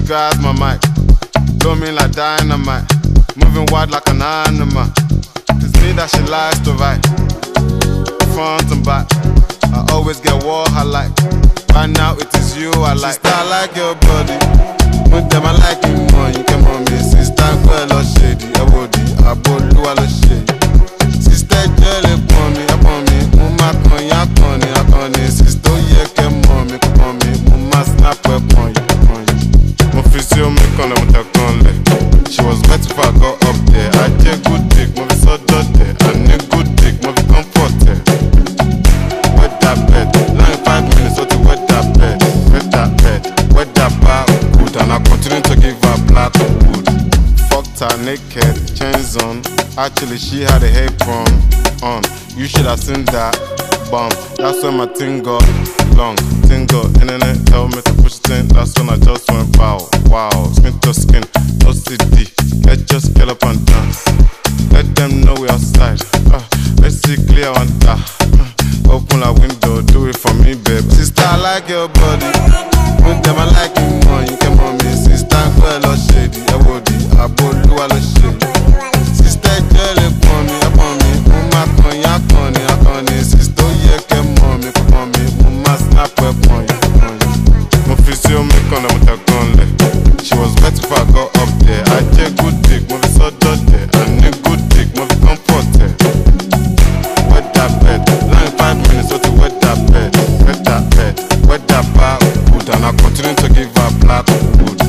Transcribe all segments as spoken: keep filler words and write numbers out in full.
grabs my mic, blow me like dynamite, moving wide like an animal. It's me that she likes to write, front and back. I always get what I like. Right now it is you I like. Sister, I like your body. With them I like you more. You come on me, sister, girl, or shady. I body, I body, I love shady. Sister, girl, upon me, upon me. Mama, con, ya, con, ya, con. Sister, yeah, come on me, come on me. Mama, snap upon you, upon you. My physio, me con, I'm with a con, she was wet if I got up there. I did good dick, my so dirty. I need good dick, my comfort there. Wet that bed, nine five minutes, so to wet that bed. Wet that bed, wet that bar good. And I continue to give her black wood. Fucked her naked, chains on. Actually, she had a apron on. You should have seen that bum. That's when my thing got long. Thing got internet, tell me to push it in. That's when I just went wow, wow. Skin to skin, no C D. Let's just get up and dance. Let them know we outside. Uh, let's see clear on that. Uh, open a window, do it for me, babe. Sister, I like your body. With them, I like you more. You come on me, sister, girl, or shady. I body, I body, I love shady. Sister, girl, upon me, upon me. Mama, con, ya, con, ya, con. Sister, yeah, come on me, come on me. Mama, snap upon you, upon you. My physio, me con, I'm with a gun, like. She was wet if I got up there. I take good dick, move so dirty. I need good dick, move comfort there. Wet that bed, nine five minutes, so to wet that bed. Wet that bed, wet that bar good. And I continue to give her black wood.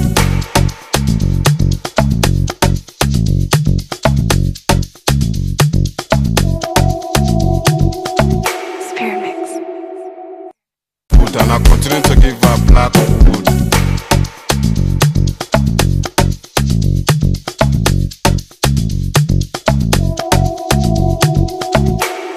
Spirit Mix. Good, and I continue to give her black wood.